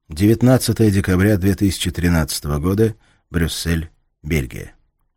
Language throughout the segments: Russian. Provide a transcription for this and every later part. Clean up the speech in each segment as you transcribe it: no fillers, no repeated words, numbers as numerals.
19 декабря 2013 года. Брюссель, Бельгия.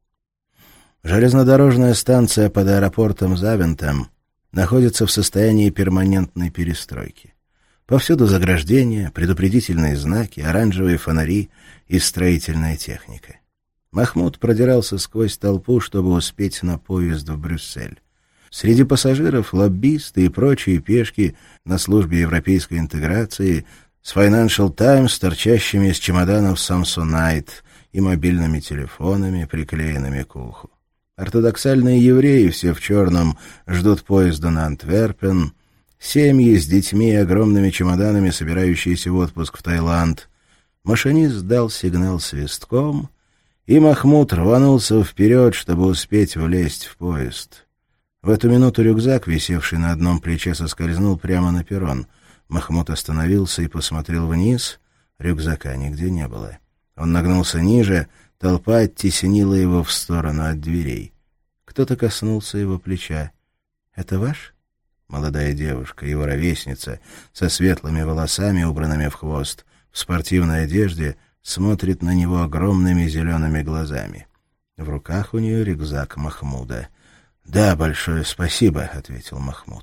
Железнодорожная станция под аэропортом Завентем находится в состоянии перманентной перестройки. Повсюду заграждения, предупредительные знаки, оранжевые фонари и строительная техника. Махмуд продирался сквозь толпу, чтобы успеть на поезд в Брюссель. Среди пассажиров лоббисты и прочие пешки на службе европейской интеграции с Financial Times, торчащими из чемоданов Samsonite и мобильными телефонами, приклеенными к уху. Ортодоксальные евреи, все в черном, ждут поезда на Антверпен. Семьи с детьми и огромными чемоданами, собирающиеся в отпуск в Таиланд. Машинист дал сигнал свистком, и Махмуд рванулся вперед, чтобы успеть влезть в поезд. В эту минуту рюкзак, висевший на одном плече, соскользнул прямо на перрон. Махмуд остановился и посмотрел вниз. Рюкзака нигде не было. Он нагнулся ниже, толпа оттеснила его в сторону от дверей. Кто-то коснулся его плеча. «Это ваш?» Молодая девушка, его ровесница, со светлыми волосами, убранными в хвост, в спортивной одежде, смотрит на него огромными зелеными глазами. В руках у нее рюкзак Махмуда. «Да, большое спасибо», — ответил Махмуд.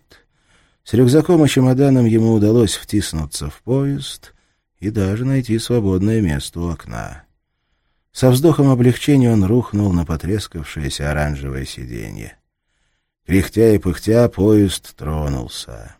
С рюкзаком и чемоданом ему удалось втиснуться в поезд и даже найти свободное место у окна. Со вздохом облегчения он рухнул на потрескавшееся оранжевое сиденье. Кряхтя и пыхтя поезд тронулся.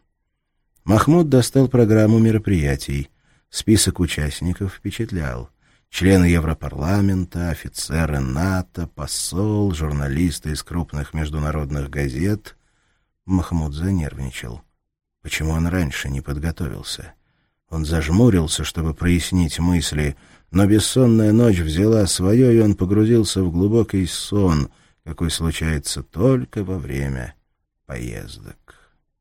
Махмуд достал программу мероприятий. Список участников впечатлял. Члены Европарламента, офицеры НАТО, посол, журналисты из крупных международных газет. Махмуд занервничал. Почему он раньше не подготовился? Он зажмурился, чтобы прояснить мысли, но бессонная ночь взяла свое, и он погрузился в глубокий сон, какой случается только во время поездок.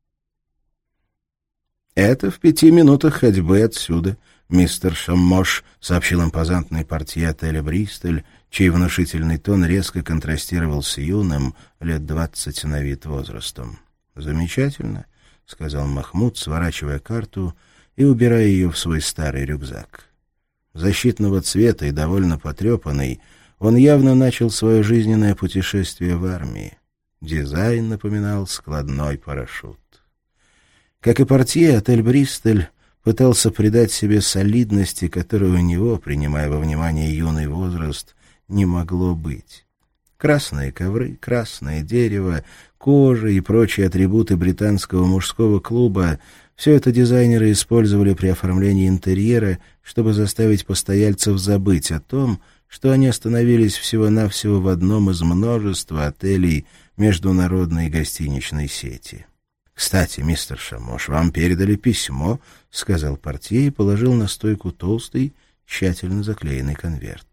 «Это в 5 минутах ходьбы отсюда, мистер Шаммош», — сообщил импозантный портье отеля «Бристоль», чей внушительный тон резко контрастировал с юным, лет 20 на вид возрастом. «Замечательно», — сказал Махмуд, сворачивая карту и убирая ее в свой старый рюкзак. Защитного цвета и довольно потрепанный, он явно начал свое жизненное путешествие в армии. Дизайн напоминал складной парашют. Как и портье, отель «Бристоль» пытался придать себе солидности, которой у него, принимая во внимание юный возраст, не могло быть. Красные ковры, красное дерево, кожа и прочие атрибуты британского мужского клуба — все это дизайнеры использовали при оформлении интерьера, чтобы заставить постояльцев забыть о том, что они остановились всего-навсего в одном из множества отелей международной гостиничной сети. «Кстати, мистер Шамош, вам передали письмо», — сказал портье и положил на стойку толстый, тщательно заклеенный конверт.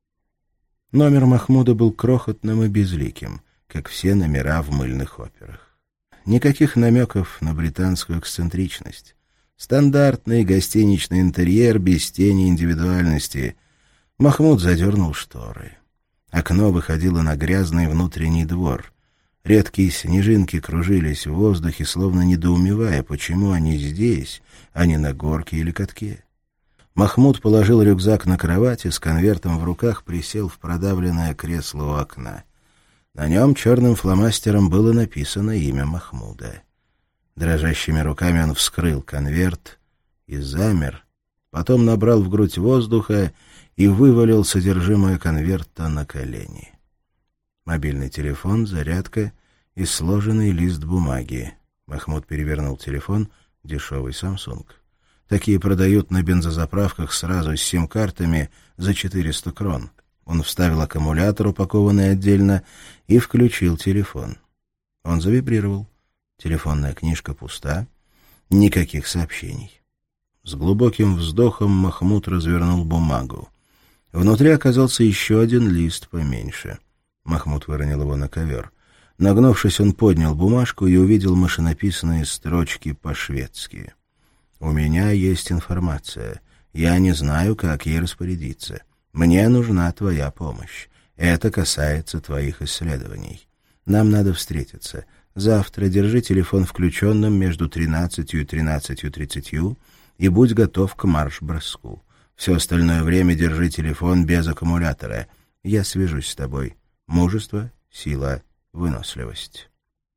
Номер Махмуда был крохотным и безликим, как все номера в мыльных операх. Никаких намеков на британскую эксцентричность. Стандартный гостиничный интерьер без тени индивидуальности. Махмуд задернул шторы. Окно выходило на грязный внутренний двор. Редкие снежинки кружились в воздухе, словно недоумевая, почему они здесь, а не на горке или катке. Махмуд положил рюкзак на кровати, с конвертом в руках присел в продавленное кресло у окна. На нем черным фломастером было написано имя Махмуда. Дрожащими руками он вскрыл конверт и замер, потом набрал в грудь воздуха и вывалил содержимое конверта на колени. Мобильный телефон, зарядка и сложенный лист бумаги. Махмуд перевернул телефон, дешевый Samsung. Такие продают на бензозаправках сразу с сим-картами за 400 крон. Он вставил аккумулятор, упакованный отдельно, и включил телефон. Он завибрировал. Телефонная книжка пуста. Никаких сообщений. С глубоким вздохом Махмуд развернул бумагу. Внутри оказался еще один лист поменьше. Махмуд выронил его на ковер. Нагнувшись, он поднял бумажку и увидел машинописные строчки по-шведски. «У меня есть информация. Я не знаю, как ей распорядиться. Мне нужна твоя помощь. Это касается твоих исследований. Нам надо встретиться. Завтра держи телефон включенным между 13 и 13:30 и будь готов к марш-броску. Все остальное время держи телефон без аккумулятора. Я свяжусь с тобой. Мужество, сила, выносливость».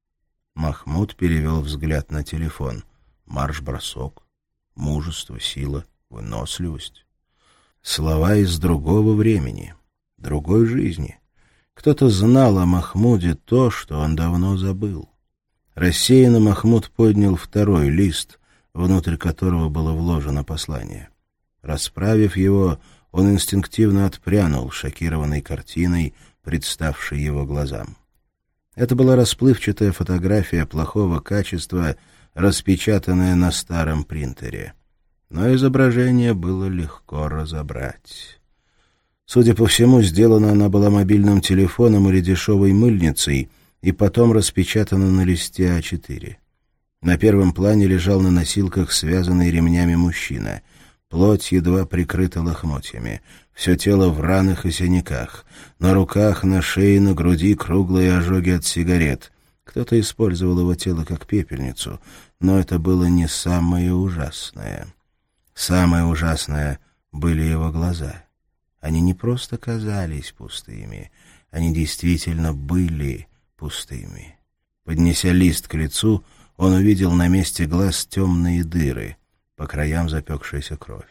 Махмуд перевел взгляд на телефон. Марш-бросок, мужество, сила, выносливость. Слова из другого времени, другой жизни. Кто-то знал о Махмуде то, что он давно забыл. Рассеянно Махмуд поднял второй лист, внутрь которого было вложено послание. Расправив его, он инстинктивно отпрянул, шокированной картиной, представшей его глазам. Это была расплывчатая фотография плохого качества, распечатанная на старом принтере. Но изображение было легко разобрать. Судя по всему, сделана она была мобильным телефоном или дешевой мыльницей и потом распечатана на листе А4. На первом плане лежал на носилках связанный ремнями мужчина. Плоть едва прикрыта лохмотьями. Все тело в ранах и синяках. На руках, на шее, на груди круглые ожоги от сигарет. Кто-то использовал его тело как пепельницу, но это было не самое ужасное. Самое ужасное были его глаза. Они не просто казались пустыми, они действительно были пустыми. Поднеся лист к лицу, он увидел на месте глаз темные дыры, по краям запекшаяся кровь.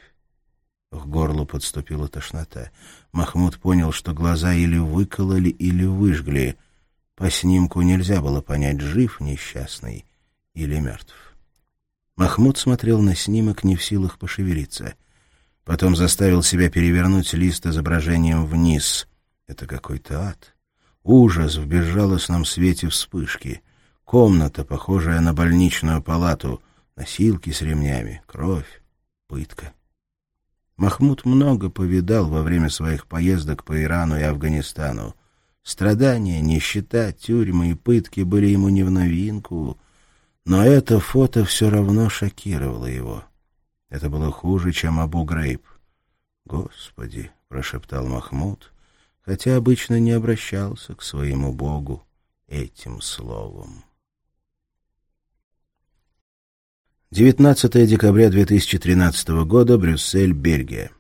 К горлу подступила тошнота. Махмуд понял, что глаза или выкололи, или выжгли. По снимку нельзя было понять, жив несчастный или мертв. Махмуд смотрел на снимок, не в силах пошевелиться. Потом заставил себя перевернуть лист изображением вниз. Это какой-то ад. Ужас в безжалостном свете вспышки. Комната, похожая на больничную палату. Носилки с ремнями, кровь, пытка. Махмуд много повидал во время своих поездок по Ирану и Афганистану. Страдания, нищета, тюрьмы и пытки были ему не в новинку, но это фото все равно шокировало его. Это было хуже, чем Абу-Грейб. «Господи!» — прошептал Махмуд, хотя обычно не обращался к своему Богу этим словом. 19 декабря 2013 года, Брюссель, Бельгия.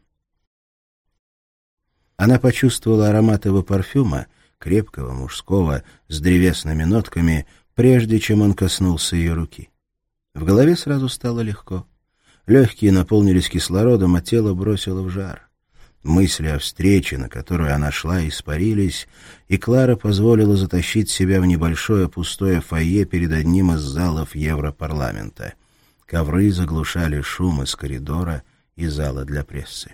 Она почувствовала аромат его парфюма, крепкого, мужского, с древесными нотками, прежде чем он коснулся ее руки. В голове сразу стало легко. Легкие наполнились кислородом, а тело бросило в жар. Мысли о встрече, на которую она шла, испарились, и Клара позволила затащить себя в небольшое пустое фойе перед одним из залов Европарламента. Ковры заглушали шум из коридора и зала для прессы.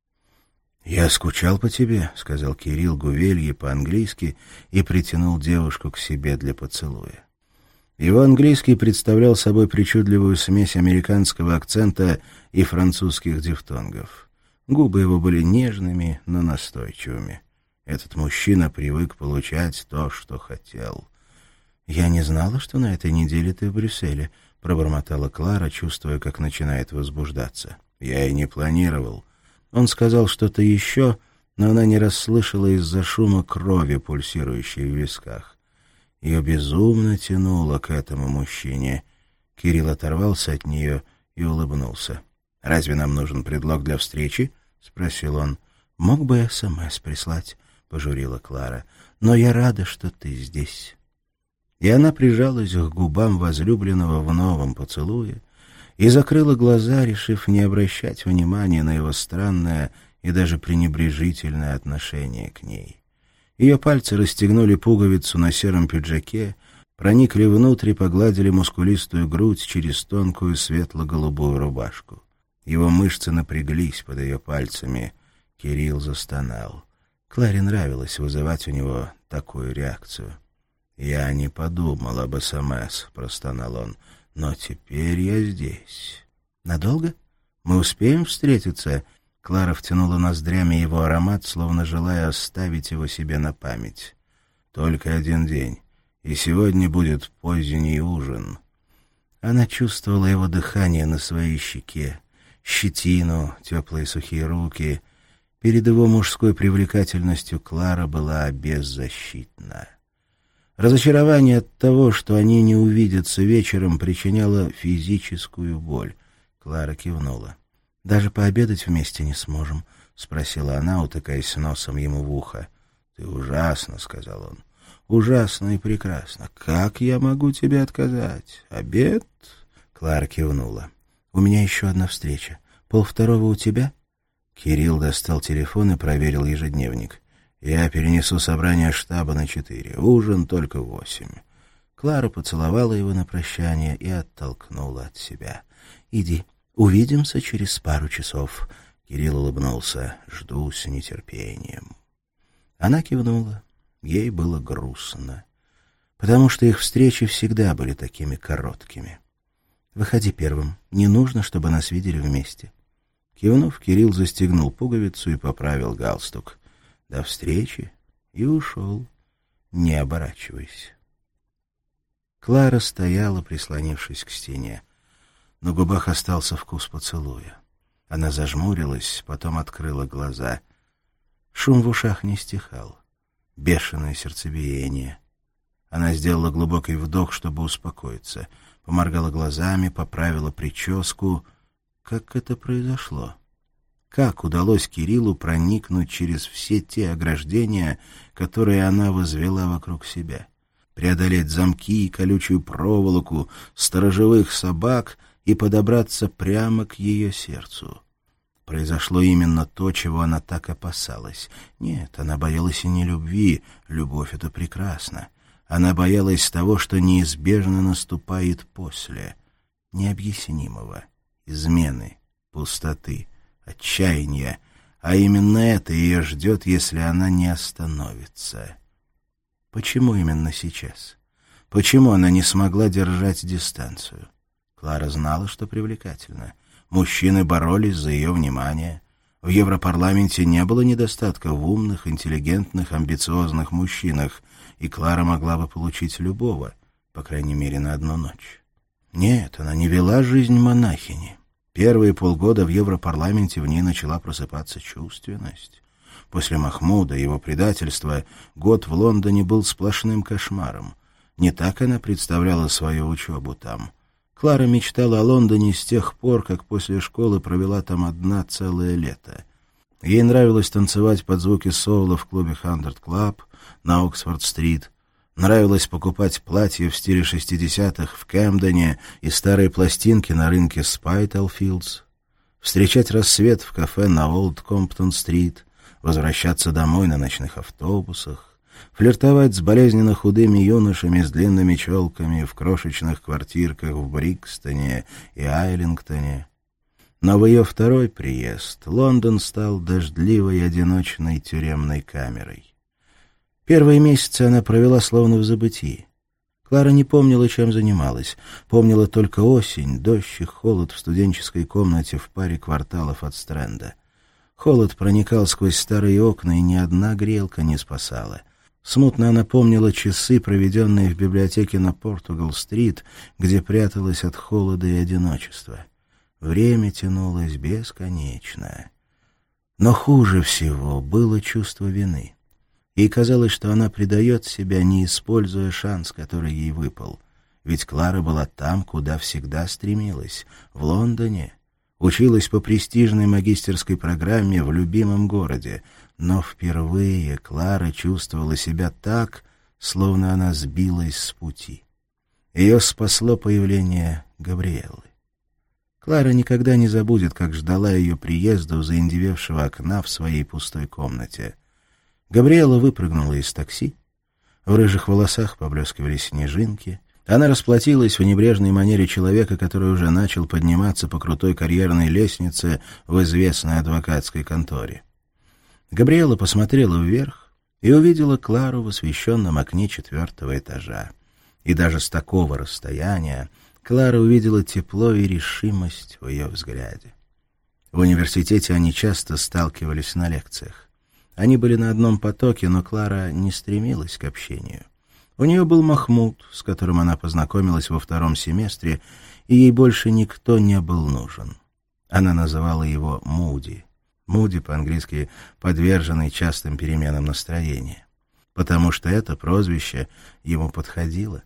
«Я скучал по тебе», — сказал Кирилл Гувельи по-английски и притянул девушку к себе для поцелуя. Его английский представлял собой причудливую смесь американского акцента и французских дифтонгов. Губы его были нежными, но настойчивыми. Этот мужчина привык получать то, что хотел. «Я не знала, что на этой неделе ты в Брюсселе», — пробормотала Клара, чувствуя, как начинает возбуждаться. «Я и не планировал». Он сказал что-то еще, но она не расслышала из-за шума крови, пульсирующей в висках. Ее безумно тянуло к этому мужчине. Кирилл оторвался от нее и улыбнулся. «Разве нам нужен предлог для встречи?» — спросил он. «Мог бы СМС прислать», — пожурила Клара. «Но я рада, что ты здесь». И она прижалась к губам возлюбленного в новом поцелуе и закрыла глаза, решив не обращать внимания на его странное и даже пренебрежительное отношение к ней. Ее пальцы расстегнули пуговицу на сером пиджаке, проникли внутрь и погладили мускулистую грудь через тонкую светло-голубую рубашку. Его мышцы напряглись под ее пальцами. Кирилл застонал. Кларе нравилось вызывать у него такую реакцию. «Я не подумал об СМС», — простонал он, — «но теперь я здесь». «Надолго? Мы успеем встретиться?» Клара втянула ноздрями его аромат, словно желая оставить его себе на память. «Только один день, и сегодня будет поздний ужин». Она чувствовала его дыхание на своей щеке, щетину, теплые сухие руки. Перед его мужской привлекательностью Клара была беззащитна. Разочарование от того, что они не увидятся вечером, причиняло физическую боль. Клара кивнула. «Даже пообедать вместе не сможем?» — спросила она, утыкаясь носом ему в ухо. «Ты ужасно», — сказал он. «Ужасно и прекрасно. Как я могу тебе отказать? Обед?» Клара кивнула. «У меня еще одна встреча. 1:30 у тебя?» Кирилл достал телефон и проверил ежедневник. «Я перенесу собрание штаба на 4. Ужин только в 8». Клара поцеловала его на прощание и оттолкнула от себя. «Иди, увидимся через пару часов». Кирилл улыбнулся. «Жду с нетерпением». Она кивнула. Ей было грустно, потому что их встречи всегда были такими короткими. «Выходи первым. Не нужно, чтобы нас видели вместе». Кивнув, Кирилл застегнул пуговицу и поправил галстук. «До встречи» и ушел, не оборачиваясь. Клара стояла, прислонившись к стене. На губах остался вкус поцелуя. Она зажмурилась, потом открыла глаза. Шум в ушах не стихал. Бешеное сердцебиение. Она сделала глубокий вдох, чтобы успокоиться. Поморгала глазами, поправила прическу. Как это произошло? Как удалось Кириллу проникнуть через все те ограждения, которые она возвела вокруг себя? Преодолеть замки, колючую проволоку, сторожевых собак и подобраться прямо к ее сердцу. Произошло именно то, чего она так опасалась. Нет, она боялась и не любви. Любовь — это прекрасно. Она боялась того, что неизбежно наступает после. Необъяснимого. Измены, пустоты, отчаяния. А именно это ее ждет, если она не остановится. Почему именно сейчас? Почему она не смогла держать дистанцию? Клара знала, что привлекательно. Мужчины боролись за ее внимание. В Европарламенте не было недостатка в умных, интеллигентных, амбициозных мужчинах, и Клара могла бы получить любого, по крайней мере, на одну ночь. Нет, она не вела жизнь монахини. Первые полгода в Европарламенте в ней начала просыпаться чувственность. После Махмуда и его предательства год в Лондоне был сплошным кошмаром. Не так она представляла свою учебу там. Клара мечтала о Лондоне с тех пор, как после школы провела там одна целое лето. Ей нравилось танцевать под звуки соула в клубе «Хандред Клаб» на Оксфорд-стрит. Нравилось покупать платья в стиле 60-х в Кэмдене и старые пластинки на рынке Спайталфилдс, встречать рассвет в кафе на Олд Комптон-стрит, возвращаться домой на ночных автобусах, флиртовать с болезненно худыми юношами с длинными челками в крошечных квартирках в Брикстоне и Айлингтоне. Но в ее второй приезд Лондон стал дождливой одиночной тюремной камерой. Первые месяцы она провела словно в забытии. Клара не помнила, чем занималась. Помнила только осень, дождь и холод в студенческой комнате в паре кварталов от Стрэнда. Холод проникал сквозь старые окна, и ни одна грелка не спасала. Смутно она помнила часы, проведенные в библиотеке на Португал-стрит, где пряталась от холода и одиночества. Время тянулось бесконечно. Но хуже всего было чувство вины. Ей казалось, что она предает себя, не используя шанс, который ей выпал. Ведь Клара была там, куда всегда стремилась, в Лондоне. Училась по престижной магистерской программе в любимом городе. Но впервые Клара чувствовала себя так, словно она сбилась с пути. Ее спасло появление Габриэллы. Клара никогда не забудет, как ждала ее приезда у заиндевевшего окна в своей пустой комнате. Габриэлла выпрыгнула из такси. В рыжих волосах поблескивали снежинки. Она расплатилась в небрежной манере человека, который уже начал подниматься по крутой карьерной лестнице в известной адвокатской конторе. Габриэлла посмотрела вверх и увидела Клару в освещенном окне 4-го этажа. И даже с такого расстояния Клара увидела тепло и решимость в ее взгляде. В университете они часто сталкивались на лекциях. Они были на одном потоке, но Клара не стремилась к общению. У нее был Махмуд, с которым она познакомилась во 2-м семестре, и ей больше никто не был нужен. Она называла его Муди. Муди по-английски «подверженный частым переменам настроения». Потому что это прозвище ему подходило.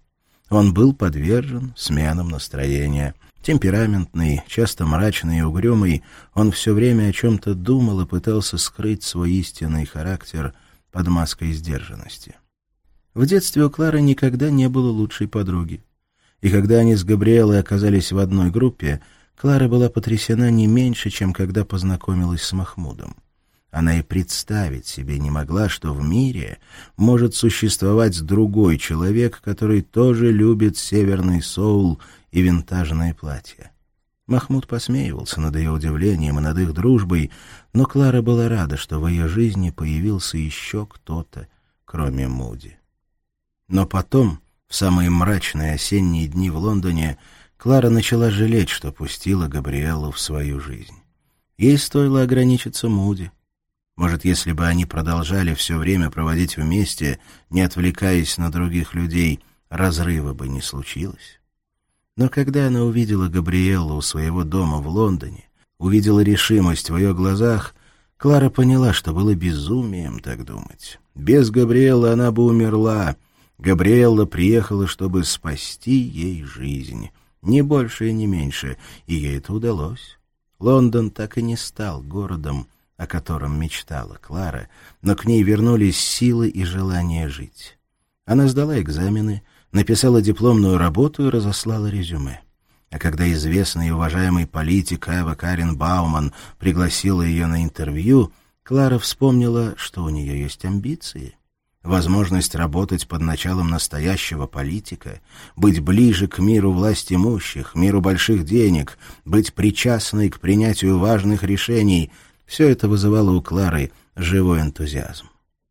Он был подвержен сменам настроения. Темпераментный, часто мрачный и угрюмый, он все время о чем-то думал и пытался скрыть свой истинный характер под маской сдержанности. В детстве у Клары никогда не было лучшей подруги. И когда они с Габриэлой оказались в одной группе, Клара была потрясена не меньше, чем когда познакомилась с Махмудом. Она и представить себе не могла, что в мире может существовать другой человек, который тоже любит северный соул и винтажное платье. Махмуд посмеивался над ее удивлением и над их дружбой, но Клара была рада, что в ее жизни появился еще кто-то, кроме Муди. Но потом, в самые мрачные осенние дни в Лондоне, Клара начала жалеть, что пустила Габриэлу в свою жизнь. Ей стоило ограничиться Муди. Может, если бы они продолжали все время проводить вместе, не отвлекаясь на других людей, разрыва бы не случилось. Но когда она увидела Габриэлу у своего дома в Лондоне, увидела решимость в ее глазах, Клара поняла, что было безумием так думать. Без Габриэлы она бы умерла. Габриэла приехала, чтобы спасти ей жизнь. Ни больше и ни меньше, и ей это удалось. Лондон так и не стал городом, о котором мечтала Клара, но к ней вернулись силы и желание жить. Она сдала экзамены, написала дипломную работу и разослала резюме. А когда известный и уважаемый политик Эва Карен Бауман пригласила ее на интервью, Клара вспомнила, что у нее есть амбиции. Возможность работать под началом настоящего политика, быть ближе к миру власть имущих, миру больших денег, быть причастной к принятию важных решений — все это вызывало у Клары живой энтузиазм.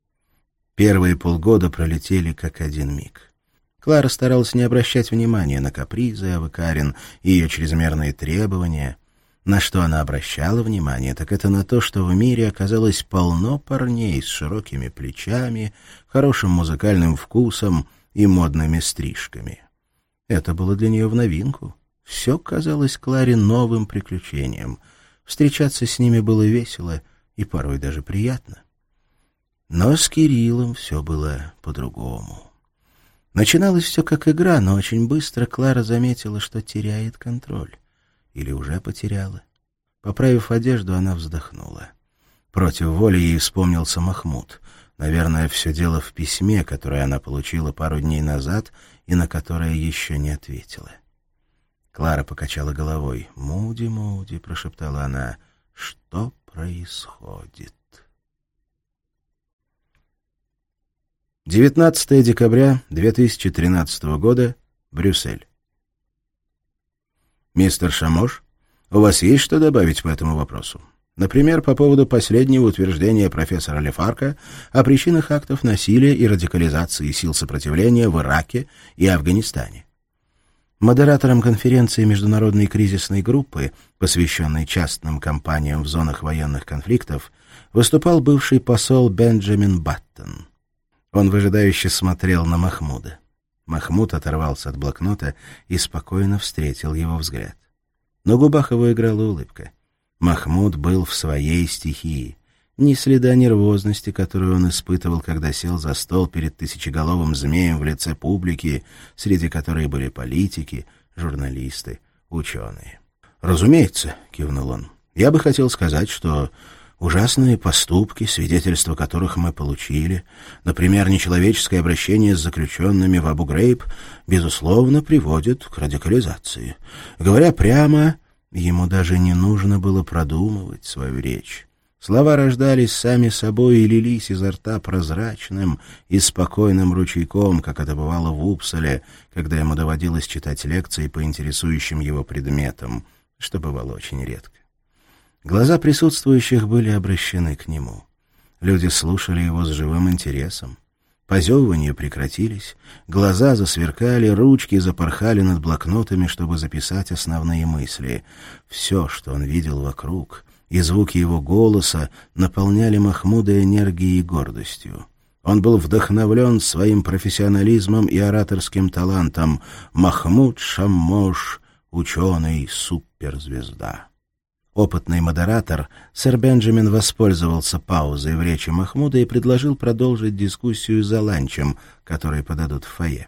Первые полгода пролетели как один миг. Клара старалась не обращать внимания на капризы Эвы Карен и ее чрезмерные требования. На что она обращала внимание, так это на то, что в мире оказалось полно парней с широкими плечами, хорошим музыкальным вкусом и модными стрижками. Это было для нее в новинку. Все казалось Кларе новым приключением. Встречаться с ними было весело и порой даже приятно. Но с Кириллом все было по-другому. Начиналось все как игра, но очень быстро Клара заметила, что теряет контроль. Или уже потеряла. Поправив одежду, она вздохнула. Против воли ей вспомнился Махмуд. Наверное, все дело в письме, которое она получила пару дней назад и на которое еще не ответила. Клара покачала головой. «Муди, Муди», — прошептала она, — «что происходит?» 19 декабря 2013 года, Брюссель. «Мистер Шамош, у вас есть что добавить по этому вопросу? Например, по поводу последнего утверждения профессора Лефарка о причинах актов насилия и радикализации сил сопротивления в Ираке и Афганистане?» Модератором конференции Международной кризисной группы, посвященной частным компаниям в зонах военных конфликтов, выступал бывший посол Бенджамин Баттон. Он выжидающе смотрел на Махмуда. Махмуд оторвался от блокнота и спокойно встретил его взгляд. На губах его играла улыбка. Махмуд был в своей стихии. Ни следа нервозности, которую он испытывал, когда сел за стол перед тысячеголовым змеем в лице публики, среди которой были политики, журналисты, ученые. «Разумеется», — кивнул он, — «я бы хотел сказать, что ужасные поступки, свидетельства которых мы получили, например, нечеловеческое обращение с заключенными в Абу-Грейб, безусловно, приводят к радикализации. Говоря прямо, ему даже не нужно было продумывать свою речь. Слова рождались сами собой и лились изо рта прозрачным и спокойным ручейком, как это бывало в Упсале, когда ему доводилось читать лекции по интересующим его предметам, что бывало очень редко. Глаза присутствующих были обращены к нему. Люди слушали его с живым интересом. Позевывания прекратились, глаза засверкали, ручки запорхали над блокнотами, чтобы записать основные мысли. Все, что он видел вокруг, и звуки его голоса наполняли Махмуда энергией и гордостью. Он был вдохновлен своим профессионализмом и ораторским талантом. Махмуд Шаммош — ученый-суперзвезда. Опытный модератор, сэр Бенджамин воспользовался паузой в речи Махмуда и предложил продолжить дискуссию за ланчем, который подадут в фойе.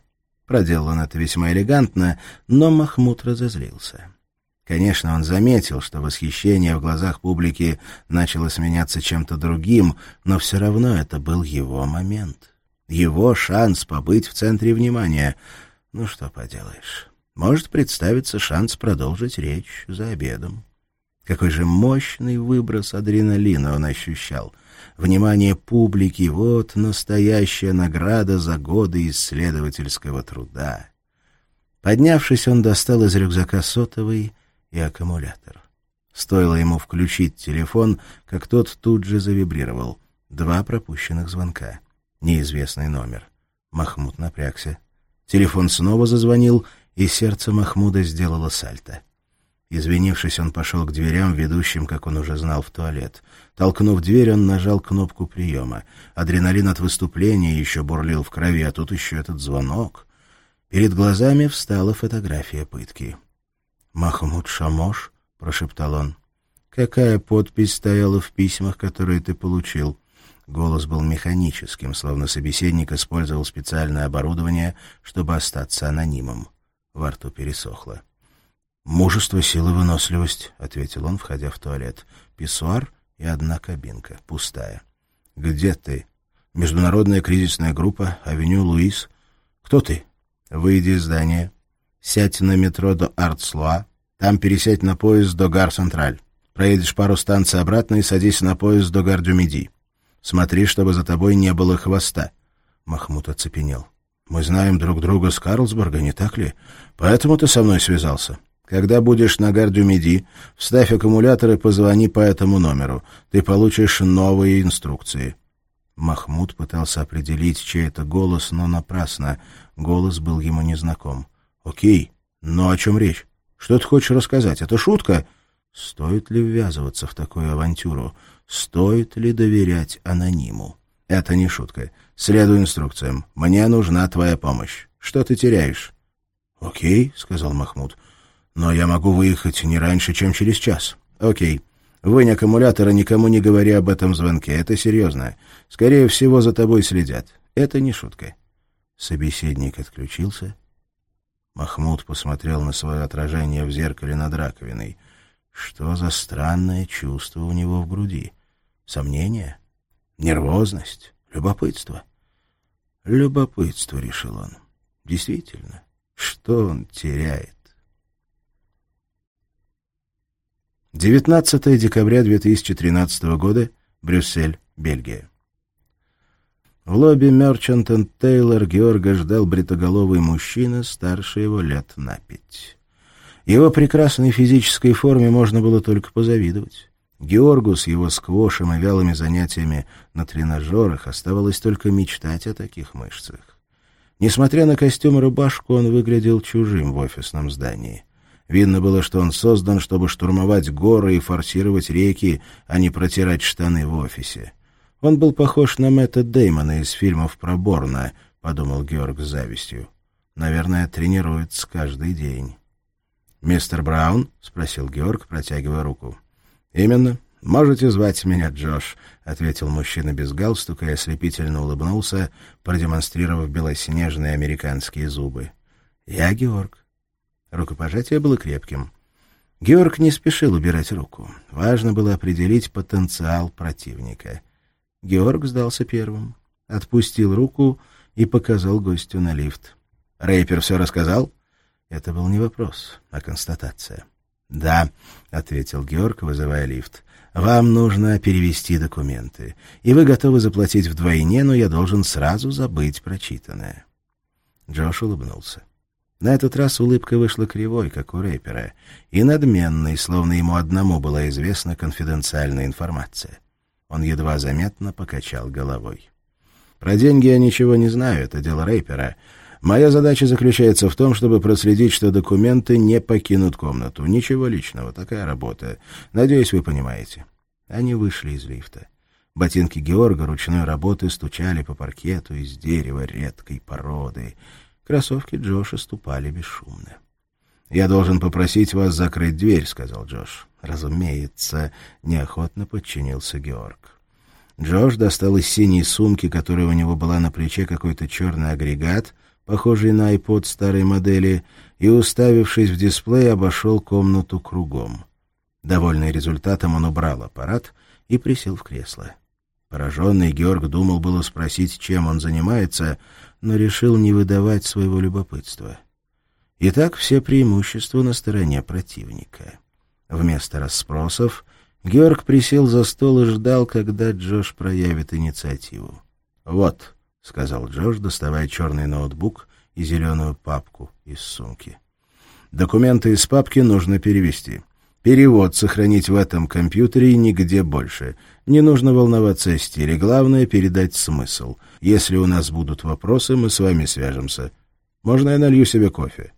Проделал он это весьма элегантно, но Махмуд разозлился. Конечно, он заметил, что восхищение в глазах публики начало сменяться чем-то другим, но все равно это был его момент. Его шанс побыть в центре внимания. Ну что поделаешь. Может представиться шанс продолжить речь за обедом. Какой же мощный выброс адреналина он ощущал. Внимание публики — вот настоящая награда за годы исследовательского труда. Поднявшись, он достал из рюкзака сотовый и аккумулятор. Стоило ему включить телефон, как тот тут же завибрировал. 2 пропущенных звонка. Неизвестный номер. Махмуд напрягся. Телефон снова зазвонил, и сердце Махмуда сделало сальто. Извинившись, он пошел к дверям, ведущим, как он уже знал, в туалет. Толкнув дверь, он нажал кнопку приема. Адреналин от выступления еще бурлил в крови, а тут еще этот звонок. Перед глазами встала фотография пытки. «Махмуд Шамош?» — прошептал он. «Какая подпись стояла в письмах, которые ты получил?» Голос был механическим, словно собеседник использовал специальное оборудование, чтобы остаться анонимом. Во рту пересохло. «Мужество, сила, выносливость», — ответил он, входя в туалет. «Писсуар и одна кабинка, пустая». «Где ты?» «Международная кризисная группа, авеню Луис». «Кто ты?» «Выйди из здания. Сядь на метро до Артслуа. Там пересядь на поезд до Гар-Централь. Проедешь пару станций обратно и садись на поезд до Гар-Дю-Миди. Смотри, чтобы за тобой не было хвоста». Махмуд оцепенел. «Мы знаем друг друга с Карлсберга, не так ли? Поэтому ты со мной связался. Когда будешь на Гар-Дю-Миди, вставь аккумулятор и позвони по этому номеру. Ты получишь новые инструкции». Махмуд пытался определить, чей это голос, но напрасно. Голос был ему незнаком. «Окей, но о чем речь? Что ты хочешь рассказать? Это шутка?» Стоит ли ввязываться в такую авантюру? Стоит ли доверять анониму? «Это не шутка. Следуй инструкциям. Мне нужна твоя помощь. Что ты теряешь?» «Окей», — сказал Махмуд. «Но я могу выехать не раньше, чем через час». «Окей. Вынь аккумулятор и никому не говори об этом звонке. Это серьезно. Скорее всего, за тобой следят. Это не шутка». Собеседник отключился. Махмуд посмотрел на свое отражение в зеркале над раковиной. Что за странное чувство у него в груди? Сомнение? Нервозность? Любопытство? Любопытство, решил он. Действительно, что он теряет? 19 декабря 2013 года. Брюссель, Бельгия. В лобби Merchant & Taylor Георга ждал бритоголовый мужчина, старше его лет на 5. Его прекрасной физической форме можно было только позавидовать. Георгу с его сквошем и вялыми занятиями на тренажерах оставалось только мечтать о таких мышцах. Несмотря на костюм и рубашку, он выглядел чужим в офисном здании. Видно было, что он создан, чтобы штурмовать горы и форсировать реки, а не протирать штаны в офисе. Он был похож на Мэтта Дэймона из фильмов про Борна, — подумал Георг с завистью. Наверное, тренируется каждый день. «Мистер Браун?» — спросил Георг, протягивая руку. «Именно. Можете звать меня Джош», — ответил мужчина без галстука и ослепительно улыбнулся, продемонстрировав белоснежные американские зубы. «Я Георг». Рукопожатие было крепким. Георг не спешил убирать руку. Важно было определить потенциал противника. Георг сдался первым, отпустил руку и показал гостю на лифт. «Рейпер все рассказал?» Это был не вопрос, а констатация. «Да», — ответил Георг, вызывая лифт. «Вам нужно перевести документы, и вы готовы заплатить вдвойне, но я должен сразу забыть прочитанное». Джош улыбнулся. На этот раз улыбка вышла кривой, как у рэпера, и надменной, словно ему одному была известна конфиденциальная информация. Он едва заметно покачал головой. «Про деньги я ничего не знаю, это дело рэпера. Моя задача заключается в том, чтобы проследить, что документы не покинут комнату. Ничего личного, такая работа. Надеюсь, вы понимаете». Они вышли из лифта. Ботинки Георга ручной работы стучали по паркету из дерева редкой породы. Кроссовки Джоша ступали бесшумно. «Я должен попросить вас закрыть дверь», — сказал Джош. «Разумеется», — неохотно подчинился Георг. Джош достал из синей сумки, которая у него была на плече, какой-то черный агрегат, похожий на iPod старой модели, и, уставившись в дисплей, обошел комнату кругом. Довольный результатом, он убрал аппарат и присел в кресло. Пораженный Георг думал было спросить, чем он занимается, но решил не выдавать своего любопытства. Итак, все преимущества на стороне противника. Вместо расспросов Георг присел за стол и ждал, когда Джош проявит инициативу. «Вот», — сказал Джош, доставая черный ноутбук и зеленую папку из сумки. «Документы из папки нужно перевести. Перевод сохранить в этом компьютере и нигде больше. Не нужно волноваться о стиле. Главное — передать смысл. Если у нас будут вопросы, мы с вами свяжемся. Можно я налью себе кофе?»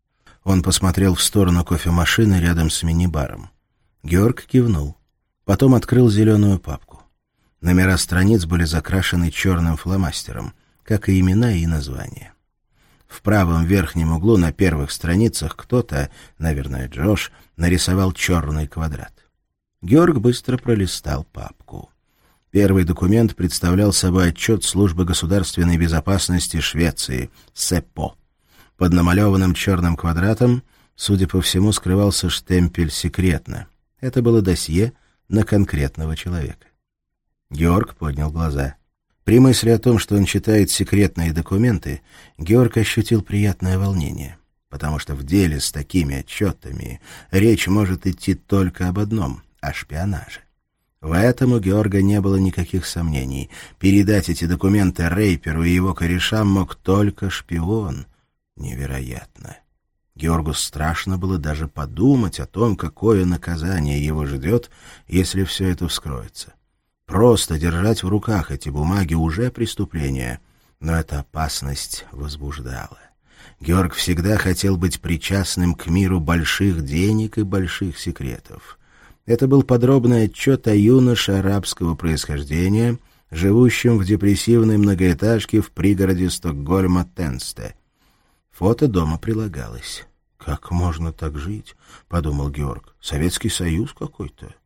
Он посмотрел в сторону кофемашины рядом с мини-баром. Георг кивнул. Потом открыл зеленую папку. Номера страниц были закрашены черным фломастером, как и имена и названия. В правом верхнем углу на первых страницах кто-то, наверное, Джош, нарисовал черный квадрат. Георг быстро пролистал папку. Первый документ представлял собой отчет Службы государственной безопасности Швеции, СЭПО. Под намалеванным черным квадратом, судя по всему, скрывался штемпель «Секретно». Это было досье на конкретного человека. Георг поднял глаза. При мысли о том, что он читает секретные документы, Георг ощутил приятное волнение, потому что в деле с такими отчетами речь может идти только об одном — о шпионаже. В этом у Георга не было никаких сомнений. Передать эти документы Рейперу и его корешам мог только шпион. Невероятно. Георгу страшно было даже подумать о том, какое наказание его ждет, если все это вскроется. Просто держать в руках эти бумаги уже преступление, но эта опасность возбуждала. Георг всегда хотел быть причастным к миру больших денег и больших секретов. Это был подробный отчет о юноше арабского происхождения, живущем в депрессивной многоэтажке в пригороде Стокгольма Тенсте. Фото дома прилагалось. «Как можно так жить?» — подумал Георг. «Советский Союз какой-то».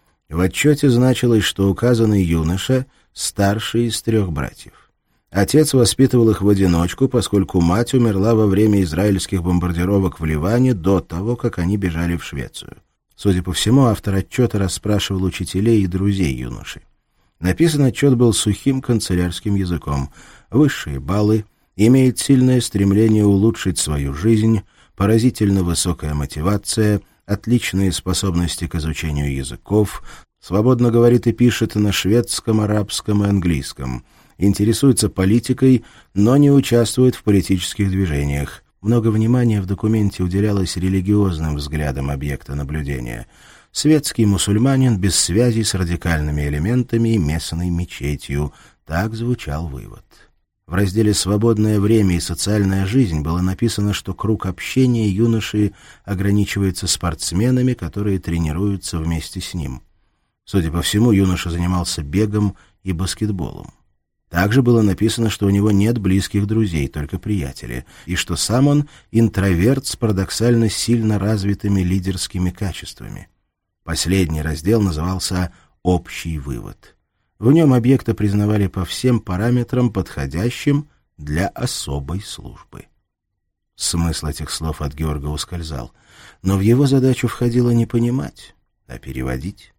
В отчете значилось, что указанный юноша старший из 3 братьев. Отец воспитывал их в одиночку, поскольку мать умерла во время израильских бомбардировок в Ливане до того, как они бежали в Швецию. Судя по всему, автор отчета расспрашивал учителей и друзей юноши. Написан отчет был сухим канцелярским языком. Высшие баллы, имеет сильное стремление улучшить свою жизнь, поразительно высокая мотивация, отличные способности к изучению языков, свободно говорит и пишет на шведском, арабском и английском, интересуется политикой, но не участвует в политических движениях. Много внимания в документе уделялось религиозным взглядам объекта наблюдения. Светский мусульманин без связи с радикальными элементами и местной мечетью. Так звучал вывод. В разделе «Свободное время и социальная жизнь» было написано, что круг общения юноши ограничивается спортсменами, которые тренируются вместе с ним. Судя по всему, юноша занимался бегом и баскетболом. Также было написано, что у него нет близких друзей, только приятели, и что сам он интроверт с парадоксально сильно развитыми лидерскими качествами. Последний раздел назывался «Общий вывод». В нем объекта признавали по всем параметрам, подходящим для особой службы. Смысл этих слов от Георга ускользал, но в его задачу входило не понимать, а переводить.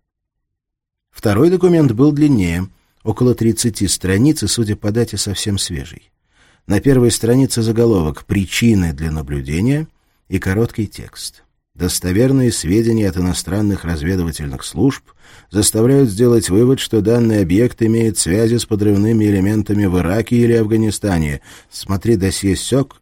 Второй документ был длиннее, около 30 страниц и, судя по дате, совсем свежий. На первой странице заголовок «Причины для наблюдения» и короткий текст. Достоверные сведения от иностранных разведывательных служб заставляют сделать вывод, что данный объект имеет связи с подрывными элементами в Ираке или Афганистане. Смотри досье СЕК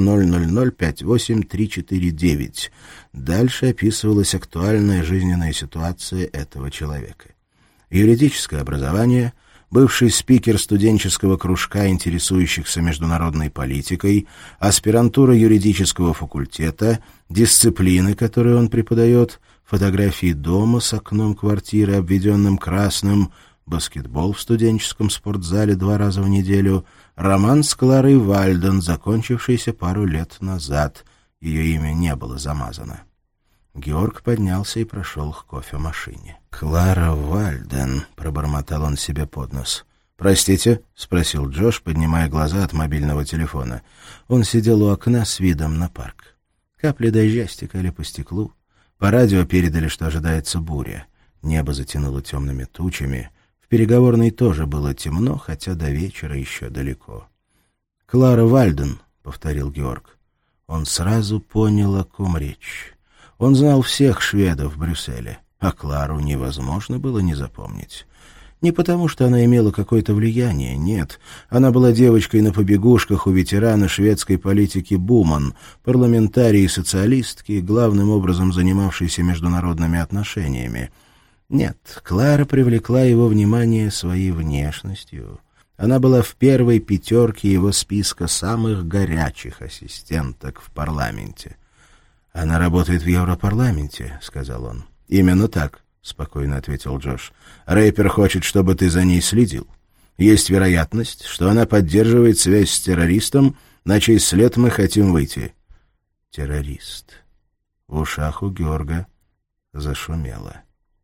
R00058349. Дальше описывалась актуальная жизненная ситуация этого человека. Юридическое образование, бывший спикер студенческого кружка, интересующихся международной политикой, аспирантура юридического факультета, дисциплины, которые он преподает, фотографии дома с окном квартиры, обведенным красным, баскетбол в студенческом спортзале 2 раза в неделю, роман с Кларой Вальден, закончившийся пару лет назад. Ее имя не было замазано. Георг поднялся и прошел к кофемашине. «Клара Вальден», — пробормотал он себе под нос. «Простите?» — спросил Джош, поднимая глаза от мобильного телефона. Он сидел у окна с видом на парк. Капли дождя стекали по стеклу. По радио передали, что ожидается буря. Небо затянуло темными тучами. В переговорной тоже было темно, хотя до вечера еще далеко. «Клара Вальден», — повторил Георг. Он сразу понял, о ком речь. Он знал всех шведов в Брюсселе, а Клару невозможно было не запомнить. Не потому, что она имела какое-то влияние, нет. Она была девочкой на побегушках у ветерана шведской политики Буман, парламентарии и социалистки, главным образом занимавшейся международными отношениями. Нет, Клара привлекла его внимание своей внешностью. Она была в первой пятерке его списка самых горячих ассистенток в парламенте. «Она работает в Европарламенте», — сказал он. «Именно так», — спокойно ответил Джош. «Рэпер хочет, чтобы ты за ней следил. Есть вероятность, что она поддерживает связь с террористом, на чей след мы хотим выйти». «Террорист». В ушах у Георга зашумело.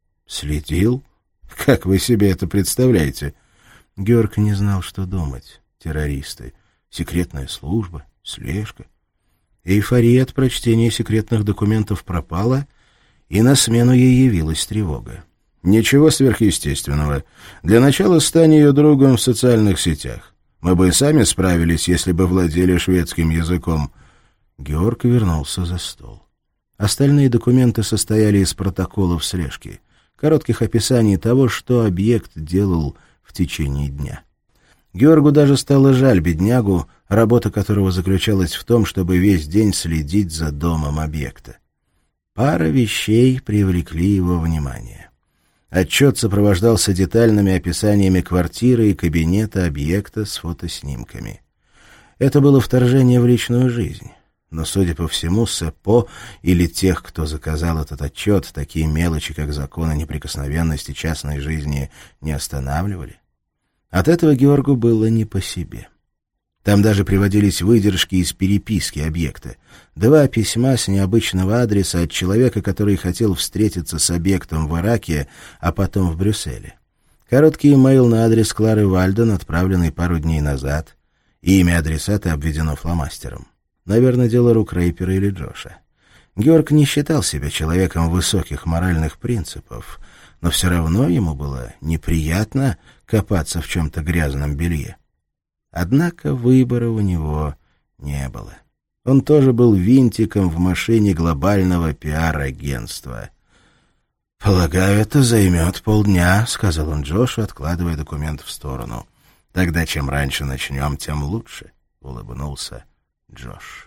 «Следил? Как вы себе это представляете?» Георг не знал, что думать. Террористы, секретная служба, слежка. Эйфория от прочтения секретных документов пропала, и на смену ей явилась тревога. «Ничего сверхъестественного. Для начала стань ее другом в социальных сетях. Мы бы и сами справились, если бы владели шведским языком». Георг вернулся за стол. Остальные документы состояли из протоколов слежки, коротких описаний того, что объект делал в течение дня. Георгу даже стало жаль беднягу, работа которого заключалась в том, чтобы весь день следить за домом объекта. Пара вещей привлекли его внимание. Отчет сопровождался детальными описаниями квартиры и кабинета объекта с фотоснимками. Это было вторжение в личную жизнь. Но, судя по всему, СЭПО или тех, кто заказал этот отчет, такие мелочи, как закон о неприкосновенности частной жизни, не останавливали. От этого Георгу было не по себе. Там даже приводились выдержки из переписки объекта. 2 письма с необычного адреса от человека, который хотел встретиться с объектом в Ираке, а потом в Брюсселе. Короткий имейл на адрес Клары Вальден, отправленный пару дней назад. И имя адресата обведено фломастером. Наверное, дело рук рэпера или Джоша. Георг не считал себя человеком высоких моральных принципов, но все равно ему было неприятно копаться в чем-то грязном белье. Однако выбора у него не было. Он тоже был винтиком в машине глобального пиар-агентства. «Полагаю, это займет полдня», — сказал он Джошу, откладывая документ в сторону. «Тогда чем раньше начнем, тем лучше», — улыбнулся Джош.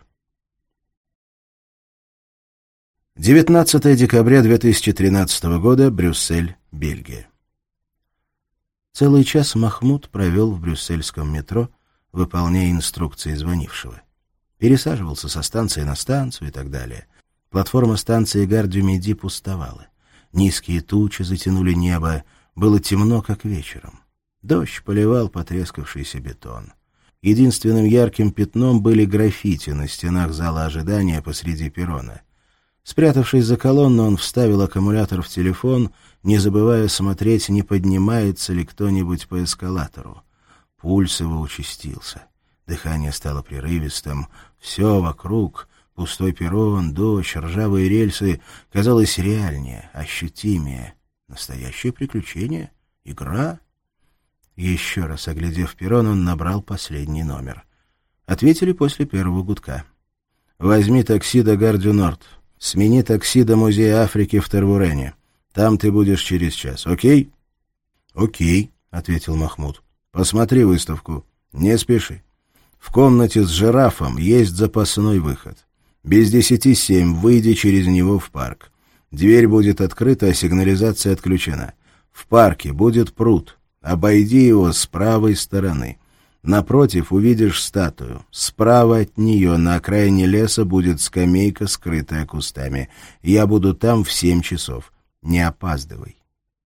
19 декабря 2013 года, Брюссель, Бельгия. Целый час Махмуд провел в брюссельском метро, выполняя инструкции звонившего. Пересаживался со станции на станцию и так далее. Платформа станции Гар-дю-Миди пустовала. Низкие тучи затянули небо, было темно, как вечером. Дождь поливал потрескавшийся бетон. Единственным ярким пятном были граффити на стенах зала ожидания посреди перрона. Спрятавшись за колонну, он вставил аккумулятор в телефон, не забывая смотреть, не поднимается ли кто-нибудь по эскалатору. Пульс его участился. Дыхание стало прерывистым. Все вокруг — пустой перрон, дождь, ржавые рельсы — казалось реальнее, ощутимее. Настоящее приключение? Игра? Еще раз оглядев перрон, он набрал последний номер. Ответили после первого гудка. «Возьми такси до Гар-дю-Норд. Смени такси до Музея Африки в Тервурене. Там ты будешь через час. Окей?» «Окей», — ответил Махмуд. «Посмотри выставку. Не спеши. В комнате с жирафом есть запасной выход. Без 10:07 выйди через него в парк. Дверь будет открыта, а сигнализация отключена. В парке будет пруд. Обойди его с правой стороны. Напротив увидишь статую. Справа от нее на окраине леса будет скамейка, скрытая кустами. Я буду там в 7 часов. Не опаздывай».